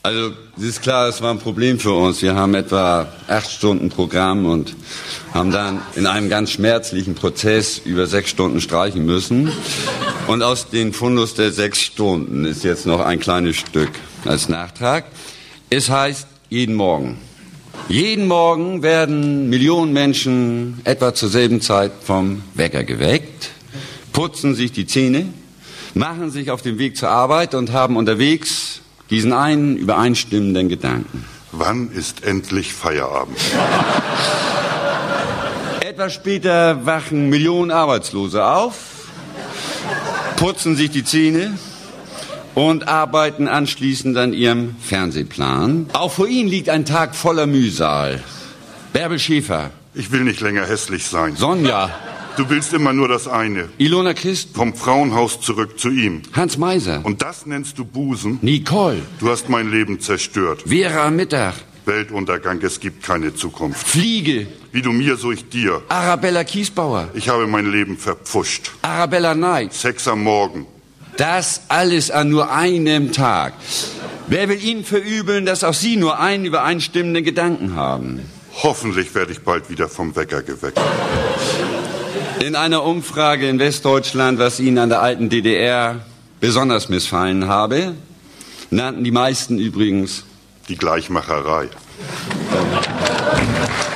Also, es ist klar, es war ein Problem für uns. Wir haben etwa 8 Stunden Programm und haben dann in einem ganz schmerzlichen Prozess über 6 Stunden streichen müssen. Und aus den Fundus der 6 Stunden ist jetzt noch ein kleines Stück als Nachtrag. Es heißt, jeden Morgen. Jeden Morgen werden Millionen Menschen etwa zur selben Zeit vom Wecker geweckt, putzen sich die Zähne, machen sich auf den Weg zur Arbeit und haben unterwegs diesen einen übereinstimmenden Gedanken. Wann ist endlich Feierabend? Etwas später wachen Millionen Arbeitslose auf, putzen sich die Zähne und arbeiten anschließend an ihrem Fernsehplan. Auch vor ihnen liegt ein Tag voller Mühsal. Bärbel Schäfer. Ich will nicht länger hässlich sein. Sonja. Du willst immer nur das eine. Ilona Christ. Vom Frauenhaus zurück zu ihm. Hans Meiser. Und das nennst du Busen? Nicole. Du hast mein Leben zerstört. Vera Mittag. Weltuntergang, es gibt keine Zukunft. Fliege. Wie du mir, so ich dir. Arabella Kiesbauer. Ich habe mein Leben verpfuscht. Arabella Knight. Sex am Morgen. Das alles an nur einem Tag. Wer will Ihnen verübeln, dass auch Sie nur einen übereinstimmenden Gedanken haben? Hoffentlich werde ich bald wieder vom Wecker geweckt. In einer Umfrage in Westdeutschland, was Ihnen an der alten DDR besonders missfallen habe, nannten die meisten übrigens die Gleichmacherei.